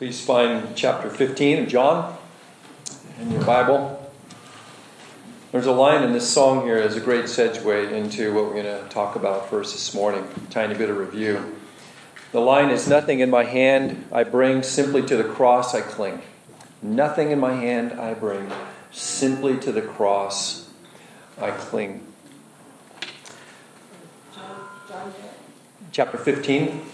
Please find chapter 15 of John in your Bible. There's a line in this song here as a great segue into what we're going to talk about first this morning. A tiny bit of review. The line is, "Nothing in my hand I bring, simply to the cross I cling. Nothing in my hand I bring, simply to the cross I cling." Chapter 15.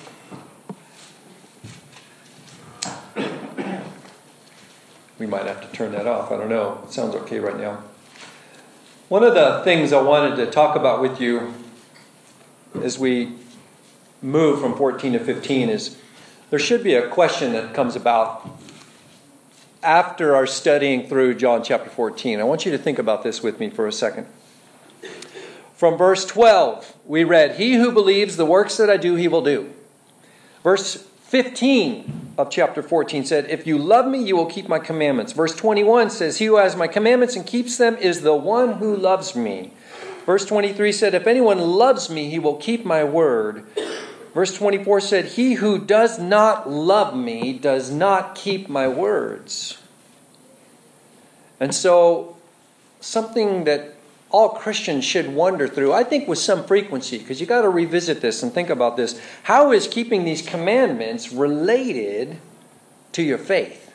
We might have to turn that off. I don't know. It sounds okay right now. One of the things I wanted to talk about with you as we move from 14 to 15 is there should be a question that comes about after our studying through John chapter 14. I want you to think about this with me for a second. From verse 12, we read, "He who believes the works that I do, he will do." Verse 15 of chapter 14 said, "If you love me, you will keep my commandments." Verse 21 says, "He who has my commandments and keeps them is the one who loves me." Verse 23 said, "If anyone loves me, he will keep my word." Verse 24 said, "He who does not love me does not keep my words." And so, something that all Christians should wonder through, I think with some frequency, because you got to revisit this and think about this. How is keeping these commandments related to your faith?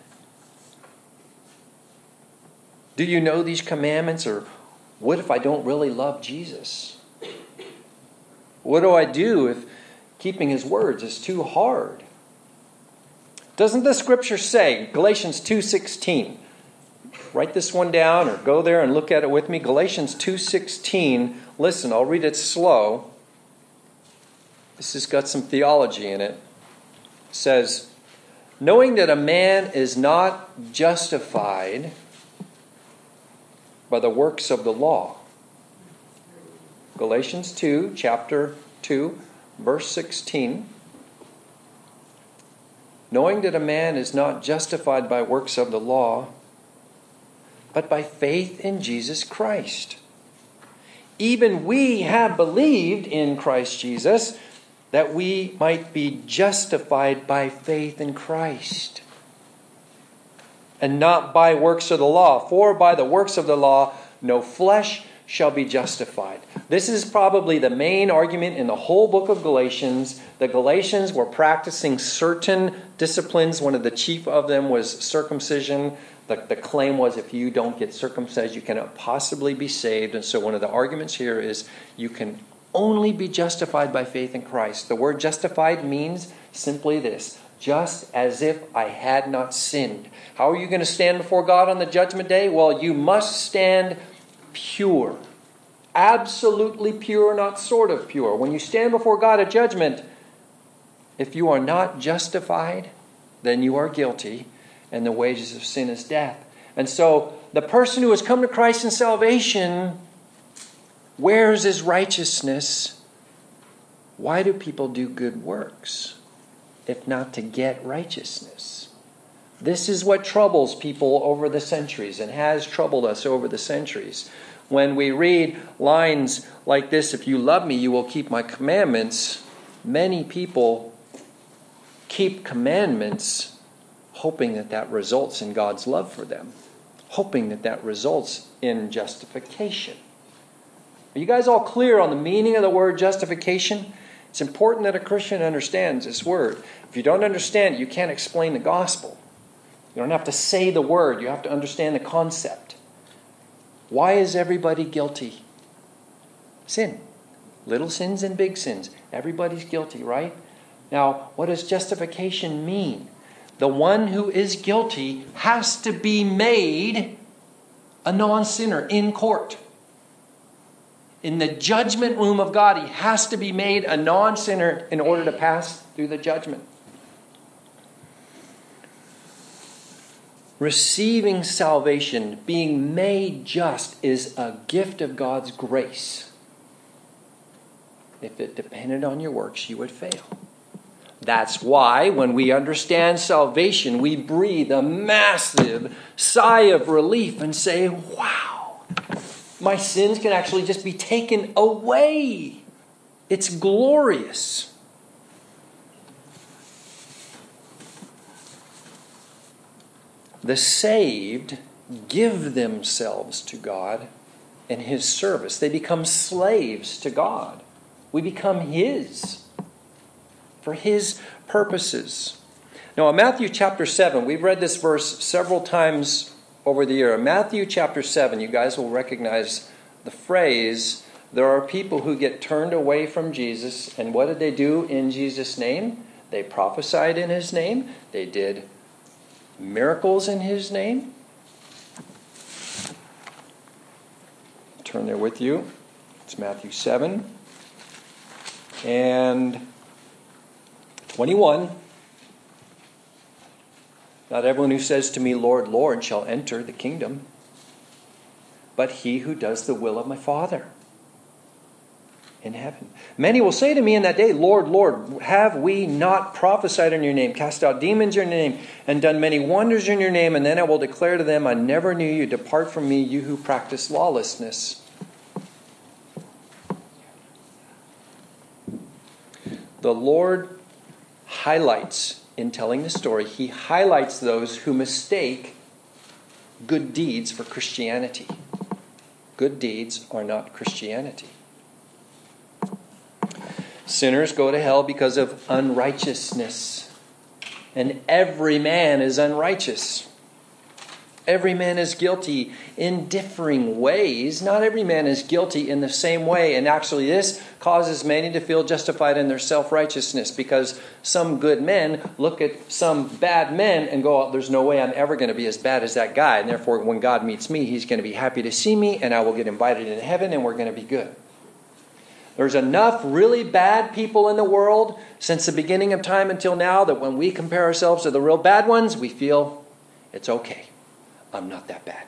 Do you know these commandments? Or what if I don't really love Jesus? What do I do if keeping his words is too hard? Doesn't the scripture say, Galatians 2:16, write this one down or go there and look at it with me. Galatians 2:16. Listen, I'll read it slow. This has got some theology in it. It says, "Knowing that a man is not justified by the works of the law." Galatians 2, chapter 2, verse 16. "Knowing that a man is not justified by works of the law, but by faith in Jesus Christ. Even we have believed in Christ Jesus, that we might be justified by faith in Christ, and not by works of the law. For by the works of the law, no flesh shall be justified." This is probably the main argument in the whole book of Galatians. The Galatians were practicing certain disciplines. One of the chief of them was circumcision. The claim was if you don't get circumcised, you cannot possibly be saved. And so one of the arguments here is you can only be justified by faith in Christ. The word justified means simply this: just as if I had not sinned. How are you going to stand before God on the judgment day? Well, you must stand pure. Absolutely pure, not sort of pure. When you stand before God at judgment, if you are not justified, then you are guilty. And the wages of sin is death. And so the person who has come to Christ in salvation wears his righteousness. Why do people do good works if not to get righteousness? This is what troubles people over the centuries and has troubled us over the centuries. When we read lines like this, "If you love me, you will keep my commandments," many people keep commandments hoping that that results in God's love for them. Hoping that that results in justification. Are you guys all clear on the meaning of the word justification? It's important that a Christian understands this word. If you don't understand it, you can't explain the gospel. You don't have to say the word. You have to understand the concept. Why is everybody guilty? Sin. Little sins and big sins. Everybody's guilty, right? Now, what does justification mean? The one who is guilty has to be made a non-sinner in court. In the judgment room of God, he has to be made a non-sinner in order to pass through the judgment. Receiving salvation, being made just, is a gift of God's grace. If it depended on your works, you would fail. That's why when we understand salvation, we breathe a massive sigh of relief and say, wow, my sins can actually just be taken away. It's glorious. The saved give themselves to God in His service. They become slaves to God. We become His for His purposes. Now, in Matthew chapter 7, we've read this verse several times over the year. In Matthew chapter 7, you guys will recognize the phrase, there are people who get turned away from Jesus, and what did they do in Jesus' name? They prophesied in His name. They did miracles in His name. Turn there with you. It's Matthew 7 and 21. Not everyone who says to me, Lord, Lord, shall enter the kingdom, but he who does the will of my Father in heaven. Many will say to me in that day, Lord, Lord, have we not prophesied in your name, cast out demons in your name, and done many wonders in your name? And then I will declare to them, I never knew you. Depart from me, you who practice lawlessness. The Lord highlights, in telling the story, He highlights those who mistake good deeds for Christianity. Good deeds are not Christianity. Sinners go to hell because of unrighteousness. And every man is unrighteous. Every man is guilty in differing ways. Not every man is guilty in the same way. And actually this causes many to feel justified in their self-righteousness, because some good men look at some bad men and go, oh, there's no way I'm ever going to be as bad as that guy. And therefore when God meets me, He's going to be happy to see me and I will get invited into heaven and we're going to be good. There's enough really bad people in the world since the beginning of time until now that when we compare ourselves to the real bad ones, we feel it's okay. I'm not that bad.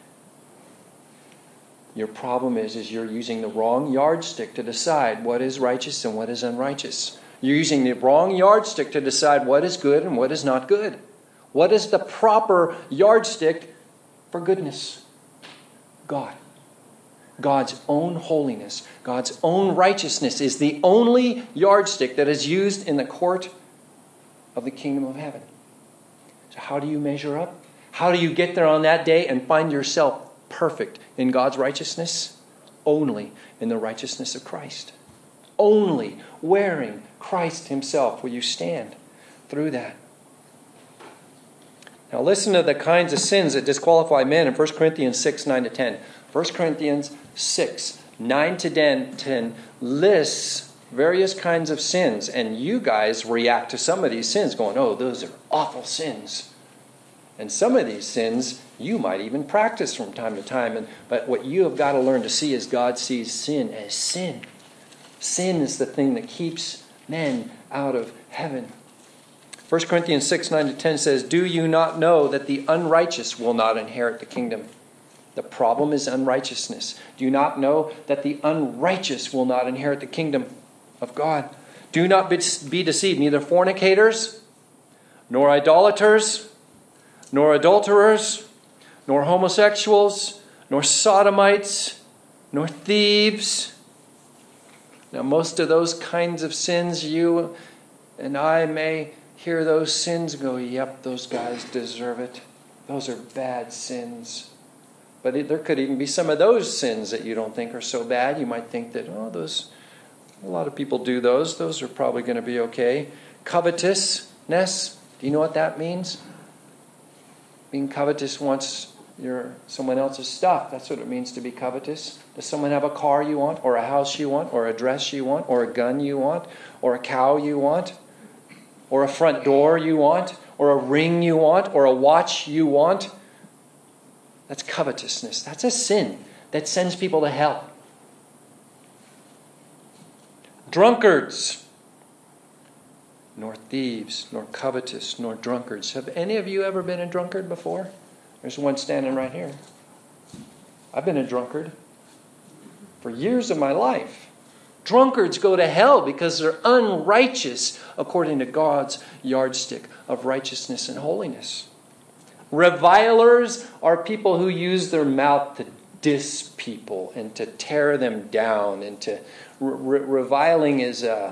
Your problem is you're using the wrong yardstick to decide what is righteous and what is unrighteous. You're using the wrong yardstick to decide what is good and what is not good. What is the proper yardstick for goodness? God. God's own holiness, God's own righteousness is the only yardstick that is used in the court of the kingdom of heaven. So how do you measure up? How do you get there on that day and find yourself perfect in God's righteousness? Only in the righteousness of Christ. Only wearing Christ Himself will you stand through that. Now listen to the kinds of sins that disqualify men in 1 Corinthians 6, 9 to 10. 1 Corinthians 6, 9 to 10 lists various kinds of sins. And you guys react to some of these sins going, oh, those are awful sins. And some of these sins you might even practice from time to time. But what you have got to learn to see is God sees sin as sin. Sin is the thing that keeps men out of heaven. 1 Corinthians 6, 9 to 10 says, do you not know that the unrighteous will not inherit the kingdom? The problem is unrighteousness. Do you not know that the unrighteous will not inherit the kingdom of God? Do not be deceived. Neither fornicators, nor idolaters, nor adulterers, nor homosexuals, nor sodomites, nor thieves. Now, most of those kinds of sins, you and I may hear those sins and go, yep, those guys deserve it. Those are bad sins. But there could even be some of those sins that you don't think are so bad. You might think that, a lot of people do those. Those are probably going to be okay. Covetousness, do you know what that means? Being covetous wants someone else's stuff. That's what it means to be covetous. Does someone have a car you want, or a house you want, or a dress you want, or a gun you want, or a cow you want, or a front door you want, or a ring you want, or a watch you want? That's covetousness. That's a sin that sends people to hell. Drunkards, nor thieves, nor covetous, nor drunkards. Have any of you ever been a drunkard before? There's one standing right here. I've been a drunkard for years of my life. Drunkards go to hell because they're unrighteous according to God's yardstick of righteousness and holiness. Revilers are people who use their mouth to diss people and to tear them down. And to reviling is a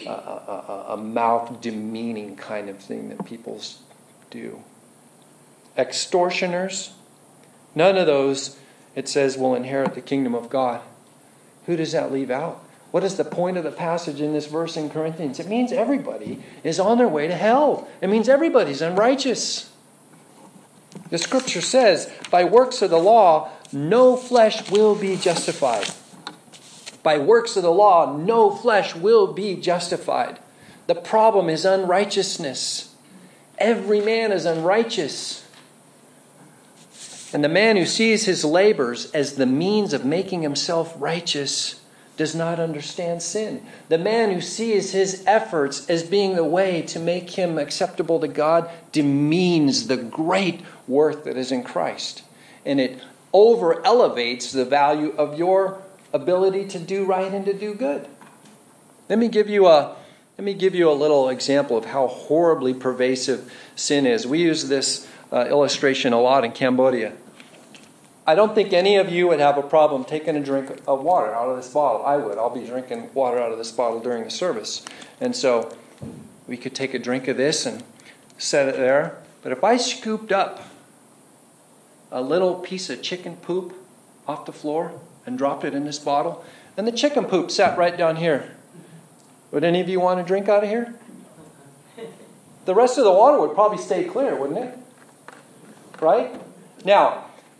mouth demeaning kind of thing that people do. extortioners. None of those, it says, will inherit the kingdom of God. Who does that leave out? What is the point of the passage in this verse in Corinthians? It means everybody is on their way to hell. It means everybody's unrighteous. The scripture says, by works of the law, no flesh will be justified. By works of the law, no flesh will be justified. The problem is unrighteousness. Every man is unrighteous. And the man who sees his labors as the means of making himself righteous does not understand sin. The man who sees his efforts as being the way to make him acceptable to God demeans the great worth that is in Christ. And it over-elevates the value of your ability to do right and to do good. Let me give you a little example of how horribly pervasive sin is. We use this illustration a lot in Cambodia. I don't think any of you would have a problem taking a drink of water out of this bottle. I would. I'll be drinking water out of this bottle during the service. And so we could take a drink of this and set it there. But if I scooped up a little piece of chicken poop off the floor and dropped it in this bottle, and the chicken poop sat right down here, would any of you want to drink out of here? The rest of the water would probably stay clear, wouldn't it? Right? Now,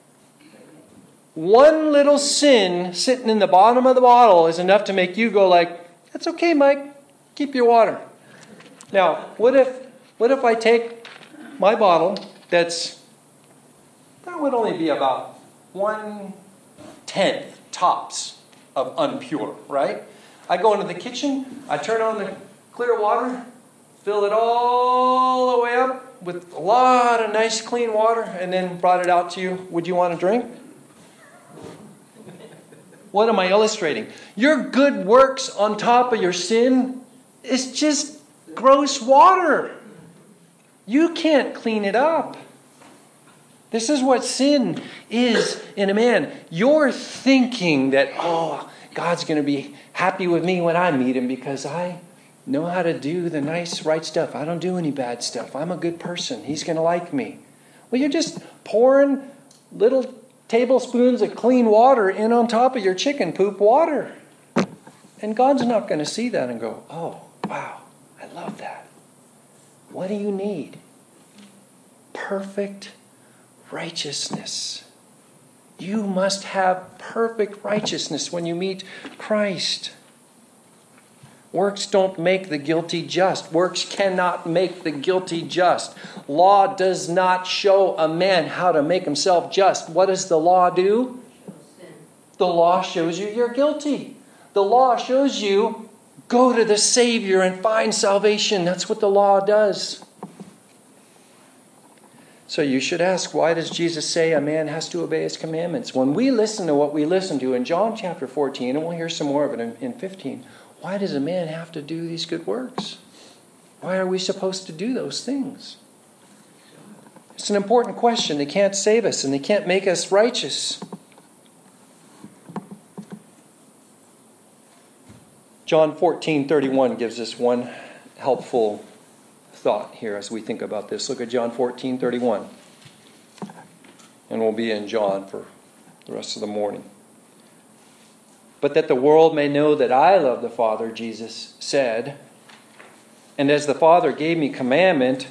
one little sin sitting in the bottom of the bottle is enough to make you go like, "That's okay, Mike. Keep your water." Now, what if I take my bottle that would only be about 1/10 tops of unpure, right? I go into the kitchen, I turn on the clear water, fill it all the way up with a lot of nice clean water, and then brought it out to you. Would you want a drink? What am I illustrating? Your good works on top of your sin is just gross water. You can't clean it up. This is what sin is in a man. You're thinking that, God's going to be happy with me when I meet him because I know how to do the nice, right stuff. I don't do any bad stuff. I'm a good person. He's going to like me. Well, you're just pouring little tablespoons of clean water in on top of your chicken poop water. And God's not going to see that and go, "Oh, wow, I love that." What do you need? Perfect righteousness. You must have perfect righteousness when you meet Christ. Works don't make the guilty just. Works cannot make the guilty just. Law does not show a man how to make himself just. What does the law do? The law shows you you're guilty. The law shows you go to the Savior and find salvation. That's what the law does. So you should ask, why does Jesus say a man has to obey his commandments? When we listen to what we listen to in John chapter 14, and we'll hear some more of it in 15, why does a man have to do these good works? Why are we supposed to do those things? It's an important question. They can't save us and they can't make us righteous. John 14:31 gives us one helpful thought here as we think about this. Look at John 14:31. And we'll be in John for the rest of the morning. "But that the world may know that I love the Father," Jesus said, "and as the Father gave me commandment,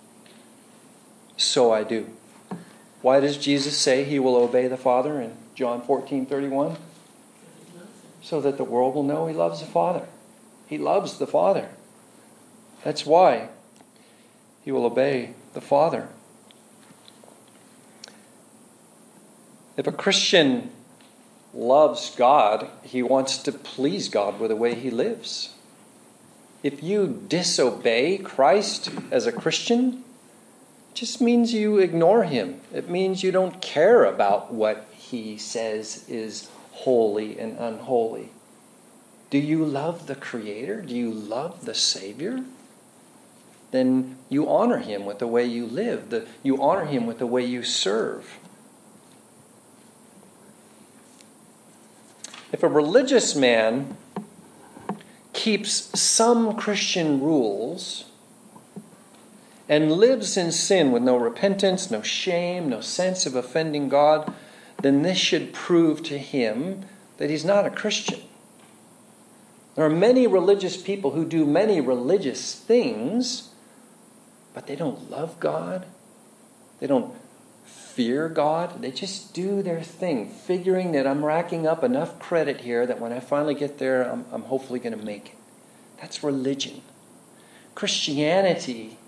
so I do." Why does Jesus say he will obey the Father in John 14:31? So that the world will know he loves the Father. He loves the Father. That's why he will obey the Father. If a Christian loves God, he wants to please God with the way he lives. If you disobey Christ as a Christian, it just means you ignore him. It means you don't care about what he says is holy and unholy. Do you love the Creator? Do you love the Savior? Then you honor him with the way you live. You honor him with the way you serve. If a religious man keeps some Christian rules and lives in sin with no repentance, no shame, no sense of offending God, then this should prove to him that he's not a Christian. There are many religious people who do many religious things, but they don't love God. They don't fear God. They just do their thing, figuring that I'm racking up enough credit here that when I finally get there, I'm hopefully going to make it. That's religion. Christianity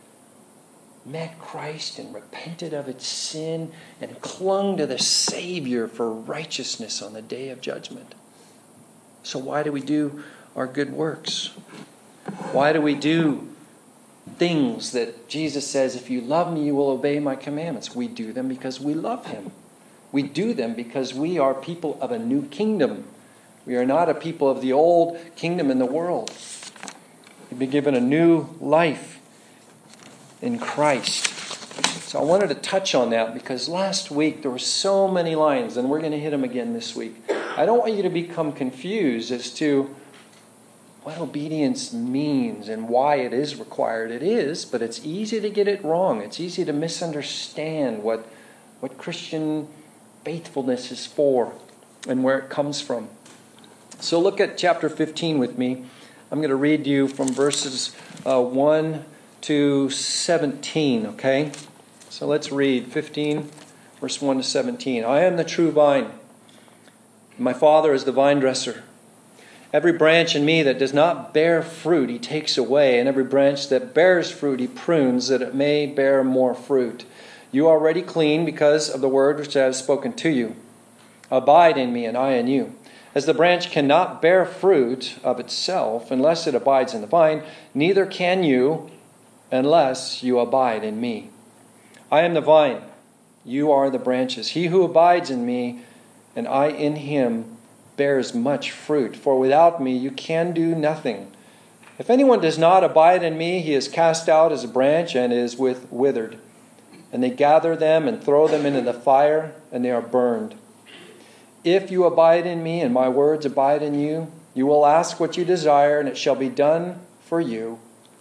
met Christ and repented of its sin and clung to the Savior for righteousness on the day of judgment. So why do we do our good works? Why do we do things that Jesus says, if you love me, you will obey my commandments? We do them because we love him. We do them because we are people of a new kingdom. We are not a people of the old kingdom in the world. We've been given a new life in Christ. So I wanted to touch on that because last week there were so many lines, and we're going to hit them again this week. I don't want you to become confused as to what obedience means and why it is required. It is, but it's easy to get it wrong. It's easy to misunderstand what Christian faithfulness is for and where it comes from. So look at chapter 15 with me. I'm going to read to you from verses 1 to 17, okay? So let's read 15, verse 1 to 17. I am the true vine. My Father is the vine dresser. Every branch in me that does not bear fruit, he takes away. And every branch that bears fruit, he prunes, that it may bear more fruit. You are already clean because of the word which I have spoken to you. Abide in me, and I in you. As the branch cannot bear fruit of itself unless it abides in the vine, neither can you unless you abide in me. I am the vine, you are the branches. He who abides in me, and I in him, bears much fruit. For without me you can do nothing. If anyone does not abide in me, he is cast out as a branch and is withered. And they gather them and throw them into the fire, and they are burned. If you abide in me and my words abide in you, you will ask what you desire, and it shall be done for you.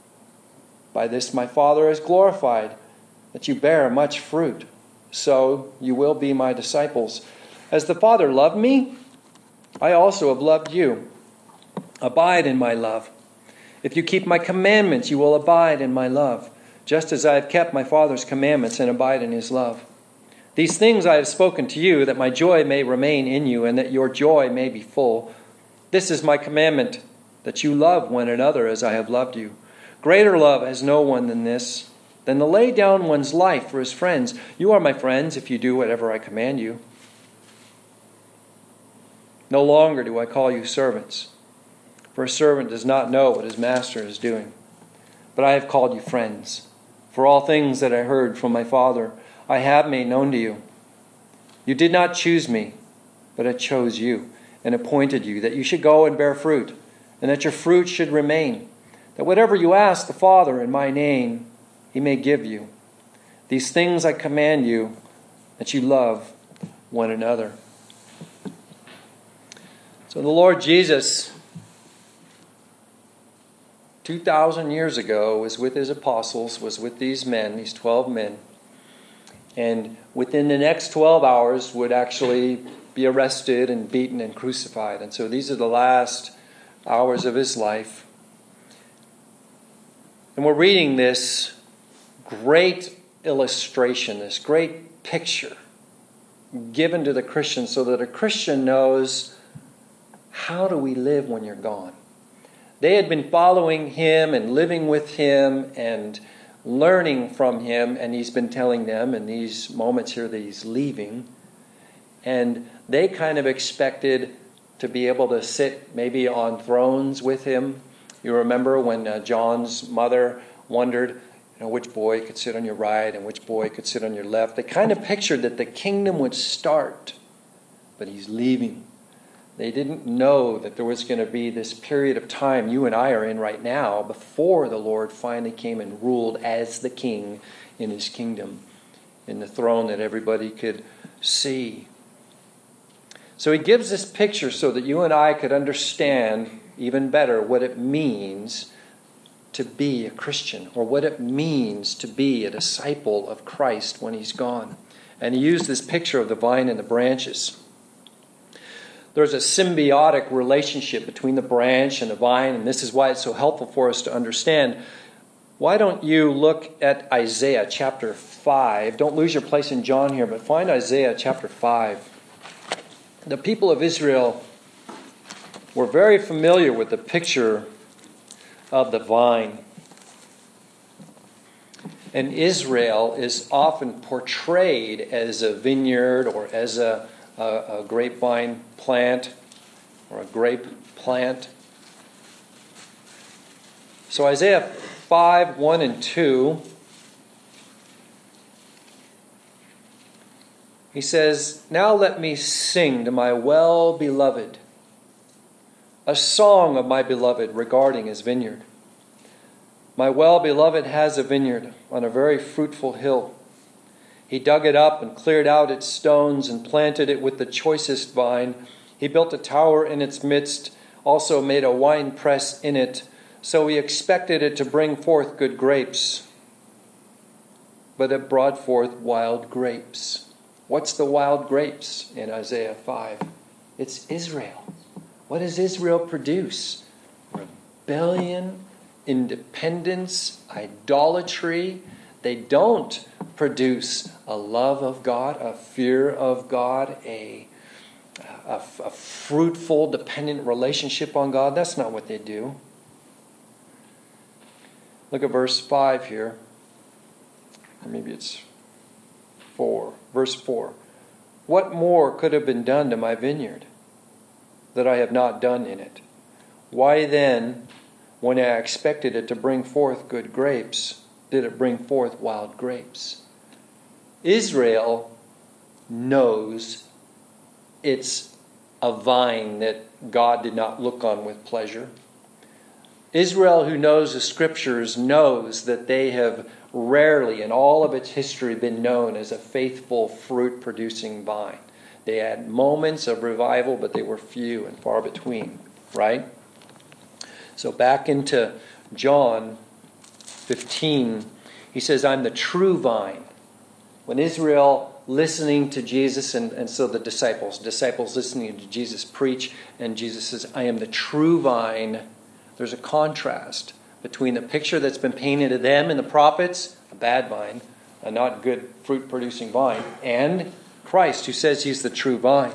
By this my Father is glorified, that you bear much fruit. So you will be my disciples. As the Father loved me, I also have loved you. Abide in my love. If you keep my commandments, you will abide in my love, just as I have kept my Father's commandments and abide in his love. These things I have spoken to you, that my joy may remain in you, and that your joy may be full. This is my commandment, that you love one another as I have loved you. Greater love has no one than this, than to lay down one's life for his friends. You are my friends if you do whatever I command you. No longer do I call you servants, for a servant does not know what his master is doing. But I have called you friends, for all things that I heard from my Father I have made known to you. You did not choose me, but I chose you and appointed you, that you should go and bear fruit, and that your fruit should remain, that whatever you ask the Father in my name, he may give you. These things I command you, that you love one another. So the Lord Jesus, 2,000 years ago, was with his apostles, was with these men, these 12 men. And within the next 12 hours would actually be arrested and beaten and crucified. And so these are the last hours of his life. And we're reading this great illustration, this great picture given to the Christian so that a Christian knows, how do we live when you're gone? They had been following him and living with him and learning from him, and he's been telling them in these moments here that he's leaving. And they kind of expected to be able to sit maybe on thrones with him. You remember when John's mother wondered, which boy could sit on your right and which boy could sit on your left. They kind of pictured that the kingdom would start, but he's leaving. They didn't know that there was going to be this period of time you and I are in right now before the Lord finally came and ruled as the king in his kingdom, in the throne that everybody could see. So he gives this picture so that you and I could understand even better what it means to be a Christian, or what it means to be a disciple of Christ when he's gone. And he used this picture of the vine and the branches. There's a symbiotic relationship between the branch and the vine, and this is why it's so helpful for us to understand. Why don't you look at Isaiah chapter 5? Don't lose your place in John here, but find Isaiah chapter 5. The people of Israel were very familiar with the picture of the vine. And Israel is often portrayed as a vineyard or as a grapevine plant or a grape plant. So Isaiah 5, 1 and 2, he says, "Now let me sing to my well-beloved a song of my beloved regarding his vineyard. My well-beloved has a vineyard on a very fruitful hill. He dug it up and cleared out its stones and planted it with the choicest vine. He built a tower in its midst, also made a wine press in it. So he expected it to bring forth good grapes. But it brought forth wild grapes." What's the wild grapes in Isaiah 5? It's Israel. What does Israel produce? Rebellion, independence, idolatry. They don't produce a love of God, a fear of God, a fruitful, dependent relationship on God. That's not what they do. Look at verse 5 here. Or maybe it's 4. Verse 4. "What more could have been done to my vineyard that I have not done in it? Why then, when I expected it to bring forth good grapes, did it bring forth wild grapes?" Israel knows it's a vine that God did not look on with pleasure. Israel, who knows the Scriptures, knows that they have rarely in all of its history been known as a faithful fruit-producing vine. They had moments of revival, but they were few and far between, right? So back into John 15, he says, "I'm the true vine." When Israel listening to Jesus, and so the disciples listening to Jesus preach, and Jesus says, "I am the true vine," there's a contrast between the picture that's been painted of them in the prophets, a bad vine, a not good fruit-producing vine, and Christ, who says he's the true vine.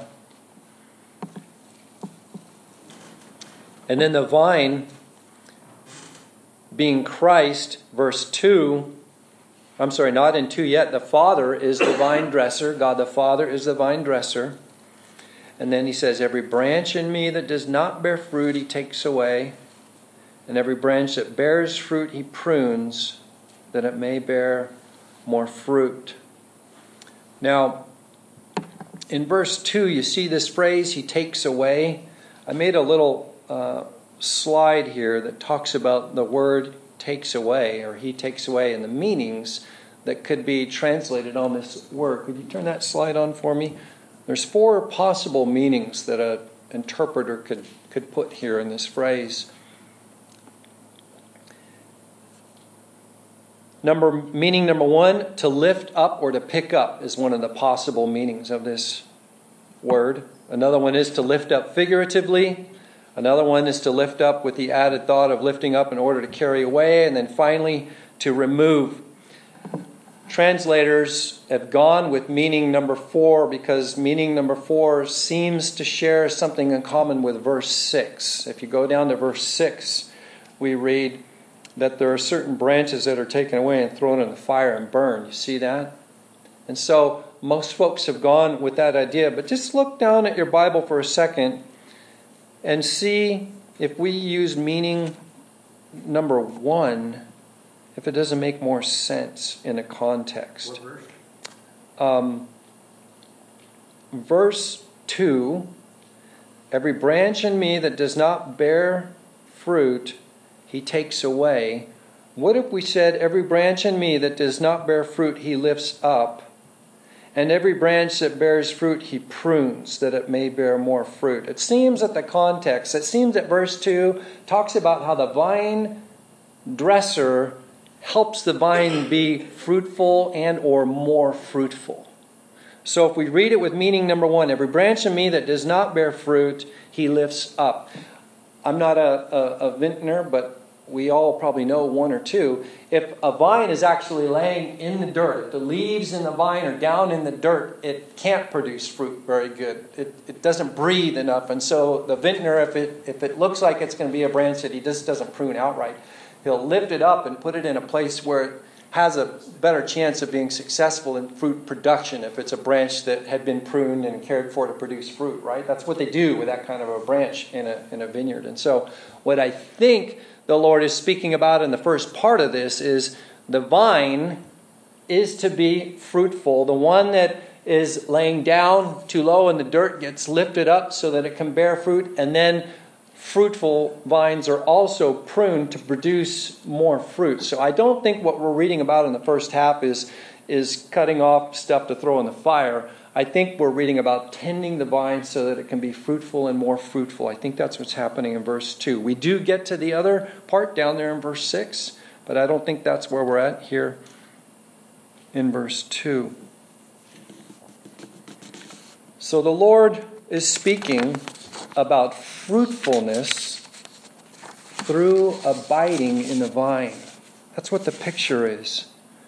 And then the vine, being Christ, verse 2, not in 2 yet, the Father is the vine dresser. God the Father is the vine dresser. And then he says, "Every branch in me that does not bear fruit, he takes away. And every branch that bears fruit, he prunes, that it may bear more fruit." Now, in verse 2, you see this phrase, "he takes away." I made a little slide here that talks about the word takes away, or he takes away, and the meanings that could be translated on this word. Could you turn that slide on for me? There's 4 possible meanings that an interpreter could put here in this phrase. Meaning number 1, to lift up or to pick up is one of the possible meanings of this word. Another one is to lift up figuratively. Another one is to lift up with the added thought of lifting up in order to carry away. And then finally, to remove. Translators have gone with meaning number 4 because meaning number 4 seems to share something in common with verse 6. If you go down to verse 6, we read that there are certain branches that are taken away and thrown in the fire and burned. You see that? And so most folks have gone with that idea. But just look down at your Bible for a second and see if we use meaning number 1, if it doesn't make more sense in a context. What verse? Verse 2, "Every branch in me that does not bear fruit, he takes away." What if we said, "Every branch in me that does not bear fruit, he lifts up, and every branch that bears fruit, he prunes, that it may bear more fruit"? It seems that verse 2 talks about how the vine dresser helps the vine be fruitful and or more fruitful. So if we read it with meaning number one, every branch in me that does not bear fruit, he lifts up. I'm not a vintner, but we all probably know one or two. If a vine is actually laying in the dirt, if the leaves in the vine are down in the dirt, it can't produce fruit very good. It doesn't breathe enough. And so the vintner, if it looks like it's going to be a branch that he just doesn't prune outright, he'll lift it up and put it in a place where it has a better chance of being successful in fruit production if it's a branch that had been pruned and cared for to produce fruit, right? That's what they do with that kind of a branch in a vineyard. And so what I think the Lord is speaking about in the first part of this is the vine is to be fruitful. The one that is laying down too low in the dirt gets lifted up so that it can bear fruit. And then fruitful vines are also pruned to produce more fruit. So I don't think what we're reading about in the first half is cutting off stuff to throw in the fire. I think we're reading about tending the vine so that it can be fruitful and more fruitful. I think that's what's happening in verse 2. We do get to the other part down there in verse 6, but I don't think that's where we're at here in verse 2. So the Lord is speaking about fruitfulness through abiding in the vine. That's what the picture is.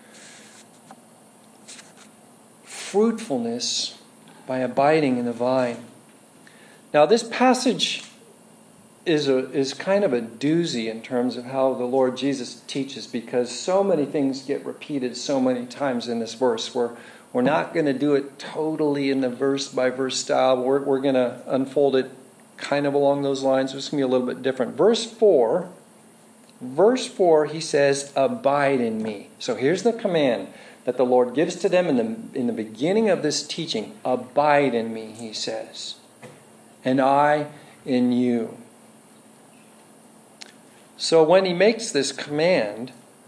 Fruitfulness by abiding in the vine. Now this passage is kind of a doozy in terms of how the Lord Jesus teaches, because so many things get repeated so many times in this verse. We're not going to do it totally in the verse by verse style. We're going to unfold it kind of along those lines. It's going to be a little bit different. Verse 4, he says, abide in me. So here's the command that the Lord gives to them in the beginning of this teaching. Abide in me, he says, and I in you. So when he makes this command,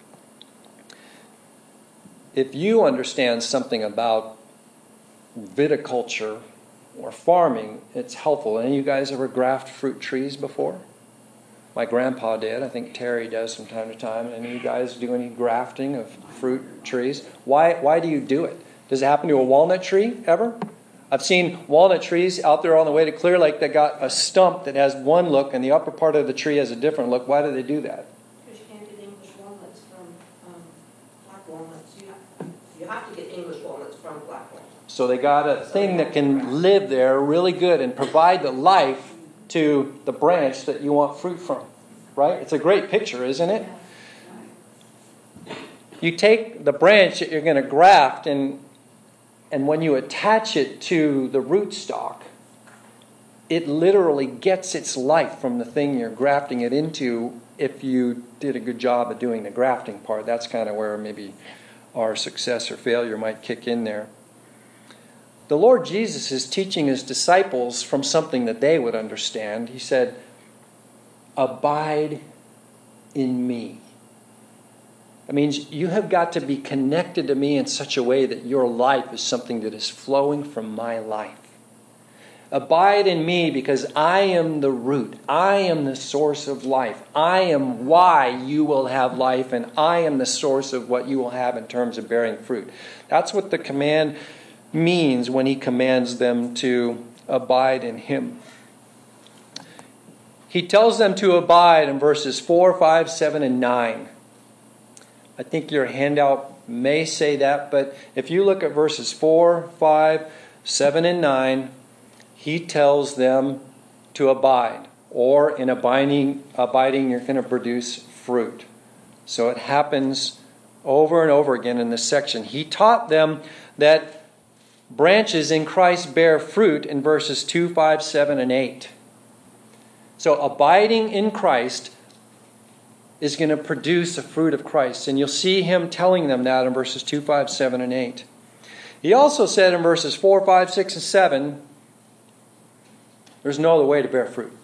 if you understand something about viticulture or farming, it's helpful. Any of you guys ever graft fruit trees before? My grandpa did. I think Terry does from time to time. Any of you guys do any grafting of fruit trees? Why do you do it? Does it happen to a walnut tree ever? I've seen walnut trees out there on the way to Clear Lake that got a stump that has one look and the upper part of the tree has a different look. Why do they do that? Because you can't get English walnuts from black walnuts. You have to get English walnuts from black walnuts. So they got a thing that can live there really good and provide the life to the branch that you want fruit from, right? It's a great picture, isn't it? You take the branch that you're going to graft, and when you attach it to the rootstock, it literally gets its life from the thing you're grafting it into. If you did a good job of doing the grafting part, that's kind of where maybe our success or failure might kick in there. The Lord Jesus is teaching his disciples from something that they would understand. He said, abide in me. That means you have got to be connected to me in such a way that your life is something that is flowing from my life. Abide in me because I am the root. I am the source of life. I am why you will have life, and I am the source of what you will have in terms of bearing fruit. That's what the command means when he commands them to abide in him. He tells them to abide in verses 4, 5, 7, and 9. I think your handout may say that, but if you look at verses 4, 5, 7, and 9, he tells them to abide. Or in abiding you're going to produce fruit. So it happens over and over again in this section. He taught them that branches in Christ bear fruit in verses 2, 5, 7, and 8. So abiding in Christ is going to produce the fruit of Christ. And you'll see him telling them that in verses 2, 5, 7, and 8. He also said in verses 4, 5, 6, and 7, there's no other way to bear fruit.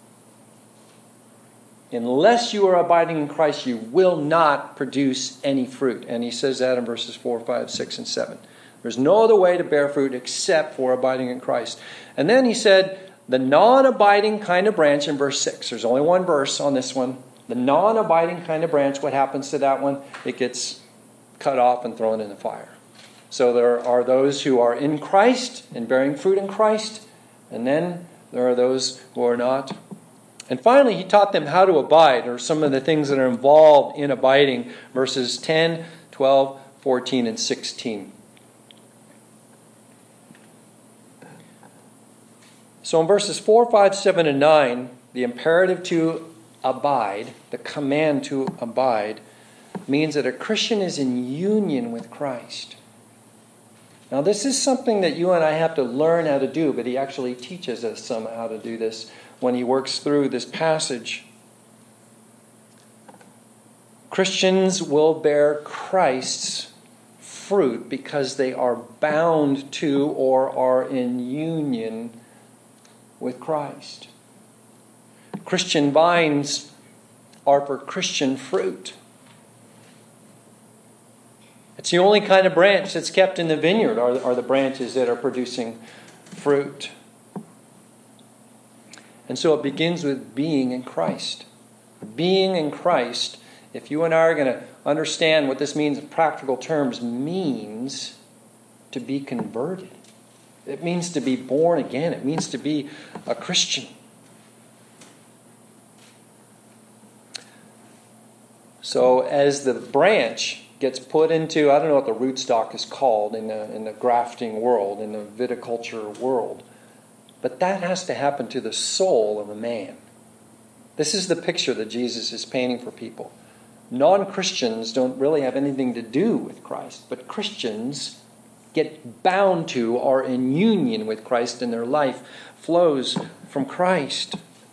Unless you are abiding in Christ, you will not produce any fruit. And he says that in verses 4, 5, 6, and 7. There's no other way to bear fruit except for abiding in Christ. And then he said, the non-abiding kind of branch in verse 6. There's only one verse on this one. The non-abiding kind of branch, what happens to that one? It gets cut off and thrown in the fire. So there are those who are in Christ and bearing fruit in Christ, and then there are those who are not. And finally, he taught them how to abide, or some of the things that are involved in abiding, verses 10, 12, 14, and 16. So in verses 4, 5, 7, and 9, the imperative to abide, the command to abide, means that a Christian is in union with Christ. Now this is something that you and I have to learn how to do, but he actually teaches us some how to do this when he works through this passage. Christians will bear Christ's fruit because they are bound to or are in union with Christ. Christian vines are for Christian fruit. It's the only kind of branch that's kept in the vineyard are the branches that are producing fruit. And so it begins with being in Christ. Being in Christ, if you and I are going to understand what this means in practical terms, means to be converted. It means to be born again. It means to be a Christian. So as the branch gets put into, I don't know what the rootstock is called in the grafting world, in the viticulture world, but that has to happen to the soul of a man. This is the picture that Jesus is painting for people. Non-Christians don't really have anything to do with Christ, but Christians get bound to or in union with Christ, and their life flows from Christ.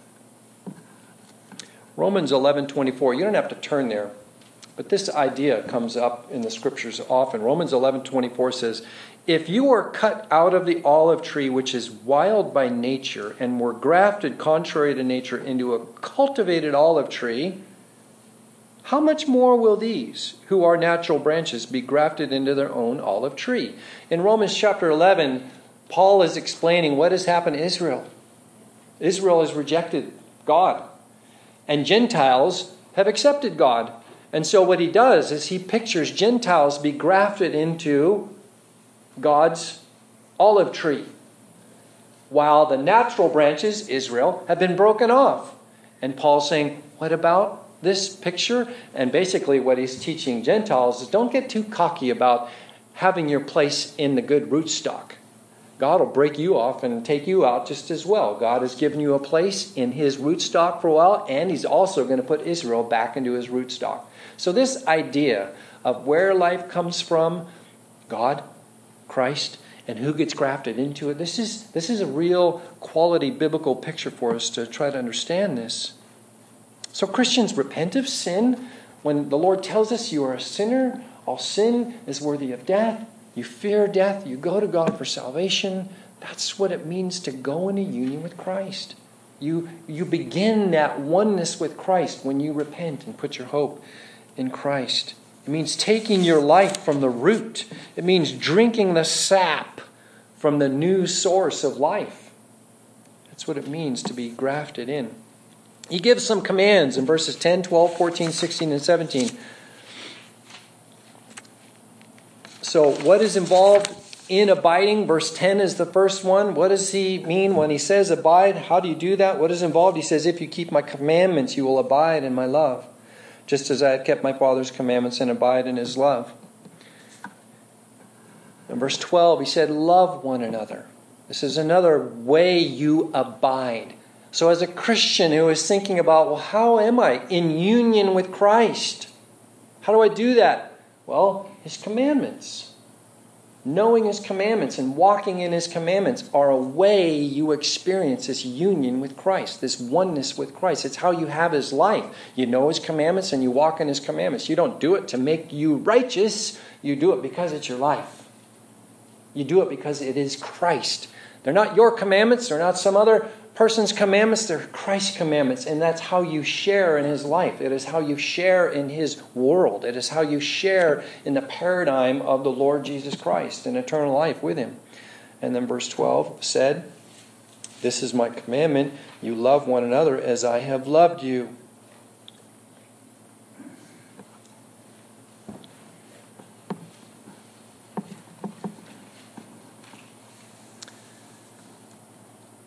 Romans 11:24. You don't have to turn there, but this idea comes up in the scriptures often. Romans 11:24 says, "If you are cut out of the olive tree which is wild by nature and were grafted contrary to nature into a cultivated olive tree, how much more will these, who are natural branches, be grafted into their own olive tree?" In Romans chapter 11, Paul is explaining what has happened to Israel. Israel has rejected God, and Gentiles have accepted God. And so what he does is he pictures Gentiles be grafted into God's olive tree, while the natural branches, Israel, have been broken off. And Paul's saying, what about this picture? And basically what he's teaching Gentiles is don't get too cocky about having your place in the good rootstock. God will break you off and take you out just as well. God has given you a place in his rootstock for a while, and he's also going to put Israel back into his rootstock. So this idea of where life comes from, God, Christ, and who gets grafted into it, this is a real quality biblical picture for us to try to understand this. So Christians repent of sin. When the Lord tells us you are a sinner, all sin is worthy of death. You fear death. You go to God for salvation. That's what it means to go into union with Christ. You begin that oneness with Christ when you repent and put your hope in Christ. It means taking your life from the root. It means drinking the sap from the new source of life. That's what it means to be grafted in. He gives some commands in verses 10, 12, 14, 16, and 17. So what is involved in abiding? Verse 10 is the first one. What does he mean when he says abide? How do you do that? What is involved? He says, if you keep my commandments, you will abide in my love, just as I have kept my Father's commandments and abide in his love. In verse 12, he said, love one another. This is another way you abide. So as a Christian who is thinking about, well, how am I in union with Christ? How do I do that? Well, his commandments. Knowing his commandments and walking in his commandments are a way you experience this union with Christ, this oneness with Christ. It's how you have his life. You know his commandments and you walk in his commandments. You don't do it to make you righteous. You do it because it's your life. You do it because it is Christ. They're not your commandments. They're not some other person's commandments. They're Christ's commandments. And that's how you share in his life. It is how you share in his world. It is how you share in the paradigm of the Lord Jesus Christ in eternal life with him. And then verse 12 said, this is my commandment. You love one another as I have loved you.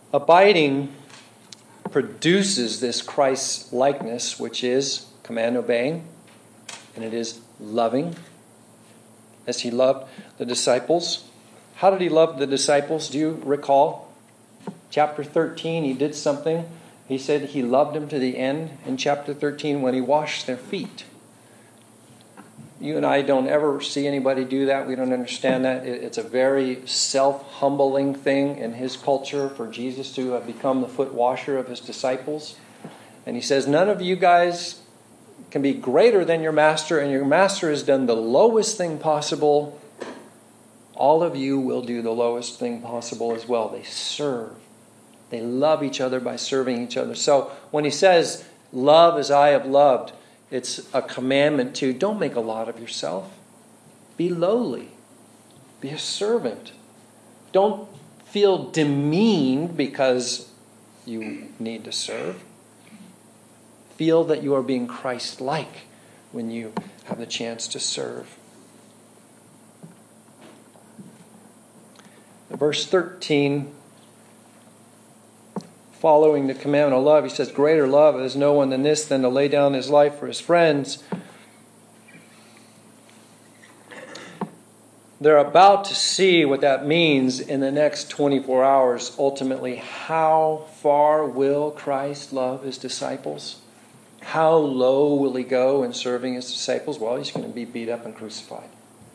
Abiding produces this Christ likeness, which is command obeying, and it is loving, as he loved the disciples. How did he love the disciples? Do you recall? Chapter 13, he did something. He said he loved them to the end in chapter 13 when he washed their feet. You and I don't ever see anybody do that. We don't understand that. It's a very self-humbling thing in his culture for Jesus to have become the foot washer of his disciples. And he says, none of you guys can be greater than your master, and your master has done the lowest thing possible. All of you will do the lowest thing possible as well. They serve. They love each other by serving each other. So when he says, love as I have loved, it's a commandment to don't make a lot of yourself. Be lowly. Be a servant. Don't feel demeaned because you need to serve. Feel that you are being Christ-like when you have the chance to serve. Verse 13, following the commandment of love, he says, greater love is no one than this, than to lay down his life for his friends. They're about to see what that means in the next 24 hours. Ultimately, how far will Christ love his disciples? How low will he go in serving his disciples? Well, he's going to be beat up and crucified.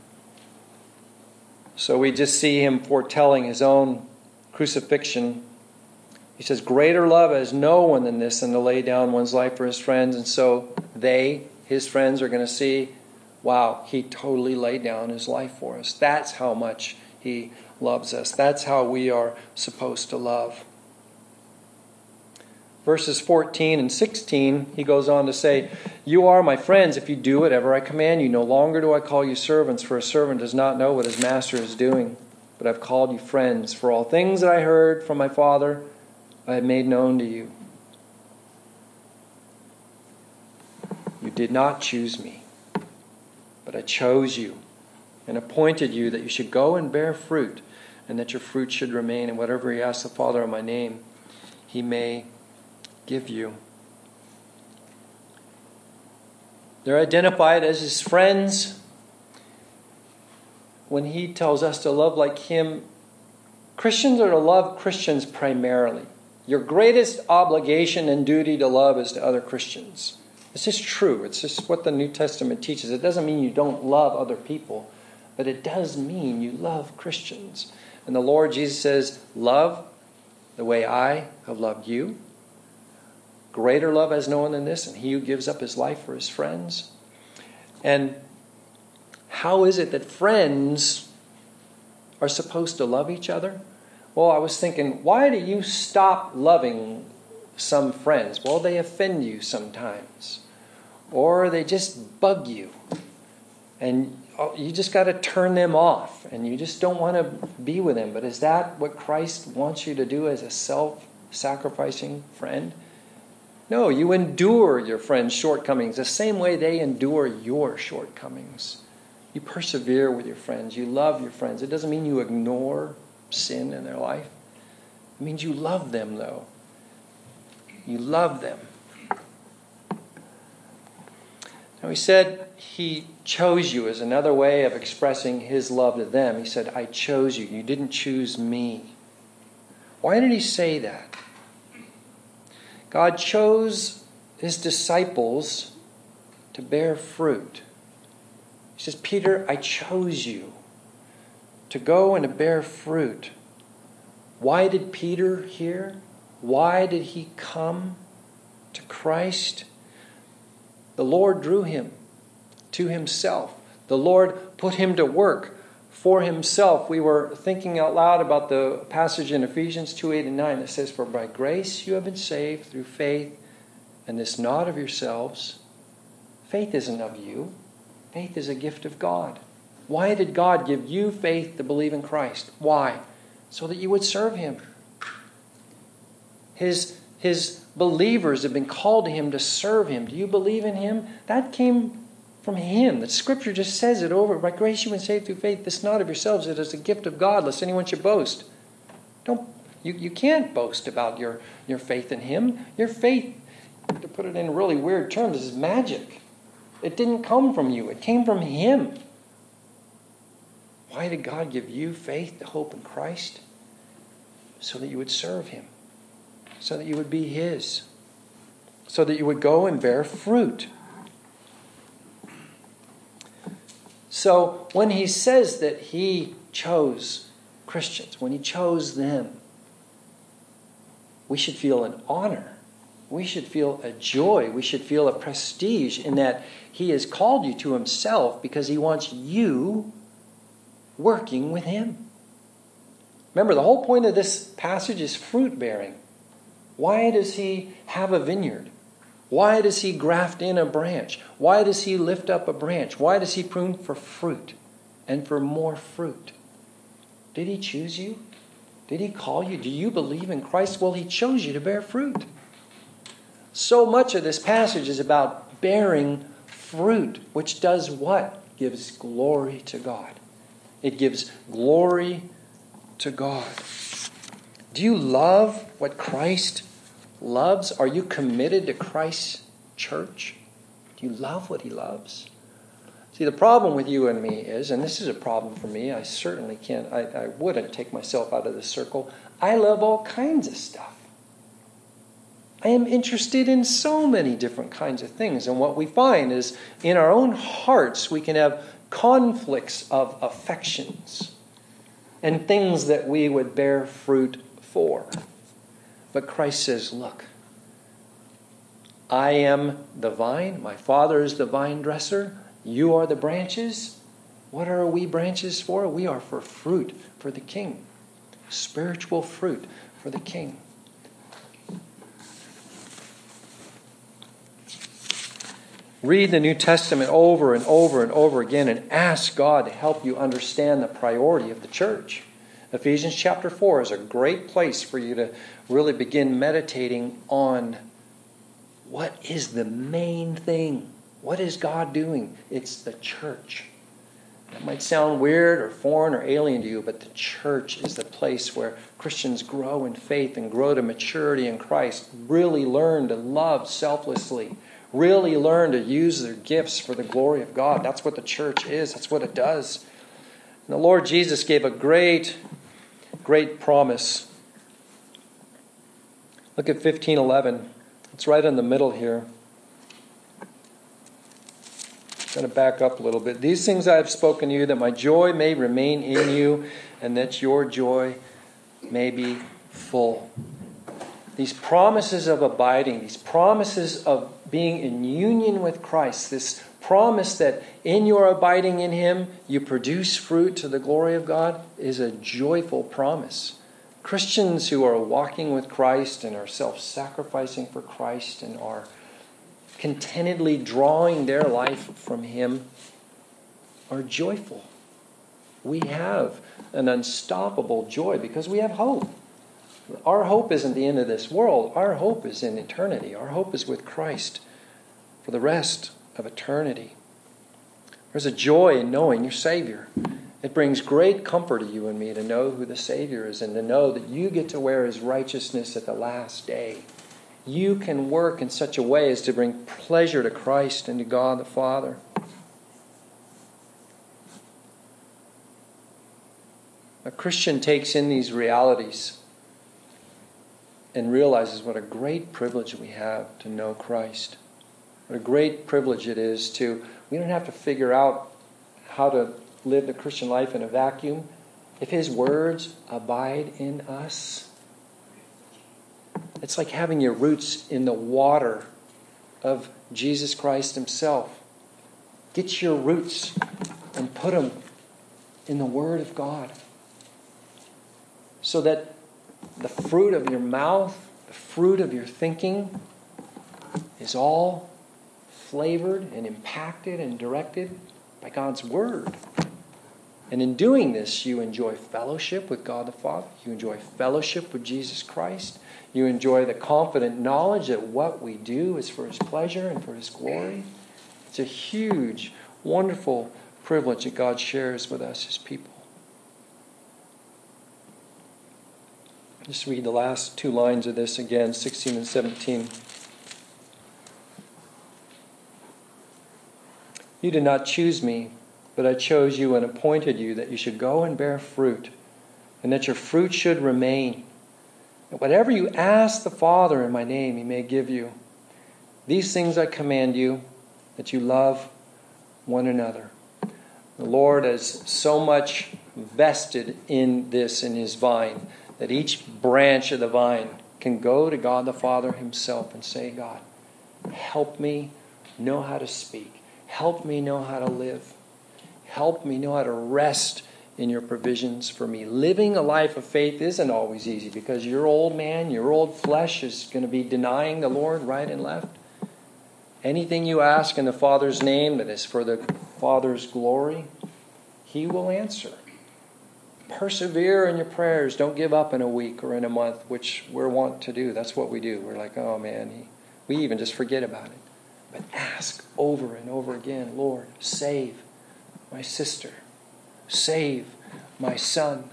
So we just see him foretelling his own crucifixion. He says, greater love has no one than this, than to lay down one's life for his friends. And so they, his friends, are going to see, wow, he totally laid down his life for us. That's how much he loves us. That's how we are supposed to love. Verses 14 and 16, he goes on to say, you are my friends if you do whatever I command you. No longer do I call you servants, for a servant does not know what his master is doing. But I've called you friends, for all things that I heard from my Father I have made known to you. You did not choose me, but I chose you and appointed you that you should go and bear fruit, and that your fruit should remain, and whatever you ask the Father in my name, he may give you. They're identified as his friends. When he tells us to love like him, Christians are to love Christians primarily. Your greatest obligation and duty to love is to other Christians. It's just true. It's just what the New Testament teaches. It doesn't mean you don't love other people, but it does mean you love Christians. And the Lord Jesus says, love the way I have loved you. Greater love has no one than this, and he who gives up his life for his friends. And how is it that friends are supposed to love each other? Well, I was thinking, why do you stop loving some friends? Well, they offend you sometimes. Or they just bug you. And you just got to turn them off. And you just don't want to be with them. But is that what Christ wants you to do as a self-sacrificing friend? No, you endure your friends' shortcomings the same way they endure your shortcomings. You persevere with your friends. You love your friends. It doesn't mean you ignore sin in their life. It means you love them, though. You love them. Now he said he chose you as another way of expressing his love to them. He said, I chose you. You didn't choose me. Why did he say that? God chose his disciples to bear fruit. He says, Peter, I chose you to go and to bear fruit. Why did Peter hear? Why did he come to Christ? The Lord drew him to himself. The Lord put him to work for himself. We were thinking out loud about the passage in Ephesians 2:8 and 9 that says, for by grace you have been saved through faith, and this not of yourselves. Faith isn't of you. Faith is a gift of God. Why did God give you faith to believe in Christ? Why? So that you would serve him. His believers have been called to him to serve him. Do you believe in him? That came from him. The scripture just says it over. By grace you have been saved through faith. This not of yourselves. It is a gift of God, lest anyone should boast. You can't boast about your faith in Him. Your faith, to put it in really weird terms, is magic. It didn't come from you. It came from Him. Why did God give you faith, the hope in Christ? So that you would serve Him. So that you would be His. So that you would go and bear fruit. So when He says that He chose Christians, when He chose them, we should feel an honor. We should feel a joy. We should feel a prestige in that He has called you to Himself because He wants you working with Him. Remember, the whole point of this passage is fruit bearing. Why does He have a vineyard? Why does He graft in a branch? Why does He lift up a branch? Why does He prune for fruit and for more fruit? Did He choose you? Did He call you? Do you believe in Christ? Well, He chose you to bear fruit. So much of this passage is about bearing fruit, which does what? Gives glory to God. It gives glory to God. Do you love what Christ loves? Are you committed to Christ's church? Do you love what He loves? See, the problem with you and me is, and this is a problem for me, I certainly can't, I wouldn't take myself out of this circle. I love all kinds of stuff. I am interested in so many different kinds of things. And what we find is in our own hearts, we can have conflicts of affections and things that we would bear fruit for. But Christ says, look, I am the vine. My Father is the vine dresser. You are the branches. What are we branches for? We are for fruit for the King. Spiritual fruit for the King. Read the New Testament over and over and over again and ask God to help you understand the priority of the church. Ephesians chapter 4 is a great place for you to really begin meditating on what is the main thing. What is God doing? It's the church. That might sound weird or foreign or alien to you, but the church is the place where Christians grow in faith and grow to maturity in Christ. Really learn to love selflessly. Really learn to use their gifts for the glory of God. That's what the church is. That's what it does. And the Lord Jesus gave a great promise. Look at 15:11. It's right in the middle here. I'm going to back up a little bit. These things I have spoken to you, that my joy may remain in you, and that your joy may be full. These promises of abiding, these promises of being in union with Christ, this promise that in your abiding in Him, you produce fruit to the glory of God, is a joyful promise. Christians who are walking with Christ and are self-sacrificing for Christ and are contentedly drawing their life from Him are joyful. We have an unstoppable joy because we have hope. Our hope isn't the end of this world. Our hope is in eternity. Our hope is with Christ for the rest of eternity. There's a joy in knowing your Savior. It brings great comfort to you and me to know who the Savior is and to know that you get to wear His righteousness at the last day. You can work in such a way as to bring pleasure to Christ and to God the Father. A Christian takes in these realities and realizes what a great privilege we have to know Christ. What a great privilege it is we don't have to figure out how to live the Christian life in a vacuum. If His words abide in us, it's like having your roots in the water of Jesus Christ Himself. Get your roots and put them in the Word of God, so that the fruit of your mouth, the fruit of your thinking is all flavored and impacted and directed by God's Word. And in doing this, you enjoy fellowship with God the Father. You enjoy fellowship with Jesus Christ. You enjoy the confident knowledge that what we do is for His pleasure and for His glory. It's a huge, wonderful privilege that God shares with us, His people. Just read the last two lines of this again, 16 and 17. You did not choose me, but I chose you and appointed you that you should go and bear fruit, and that your fruit should remain. And whatever you ask the Father in my name, He may give you. These things I command you, that you love one another. The Lord has so much vested in this in His vine, that each branch of the vine can go to God the Father Himself and say, God, help me know how to speak. Help me know how to live. Help me know how to rest in your provisions for me. Living a life of faith isn't always easy, because your old man, your old flesh is going to be denying the Lord right and left. Anything you ask in the Father's name that is for the Father's glory, He will answer. Persevere in your prayers. Don't give up in a week or in a month, which we're wont to do. That's what we do. We're like, oh man, we even just forget about it. But ask over and over again, Lord, save my sister. Save my son.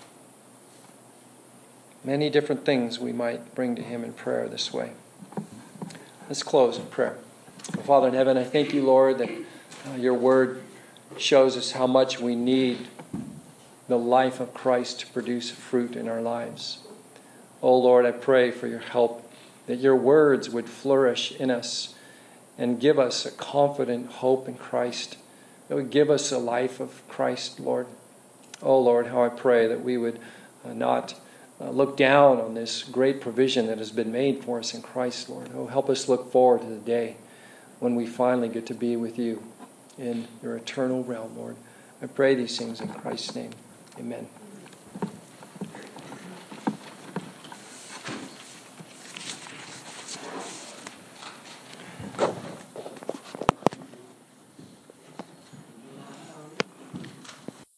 Many different things we might bring to Him in prayer this way. Let's close in prayer. Father in heaven, I thank you, Lord, that your word shows us how much we need the life of Christ to produce fruit in our lives. Oh Lord, I pray for your help, that your words would flourish in us and give us a confident hope in Christ, that would give us a life of Christ, Lord. Oh Lord, how I pray that we would not look down on this great provision that has been made for us in Christ, Lord. Oh, help us look forward to the day when we finally get to be with you in your eternal realm, Lord. I pray these things in Christ's name. Amen.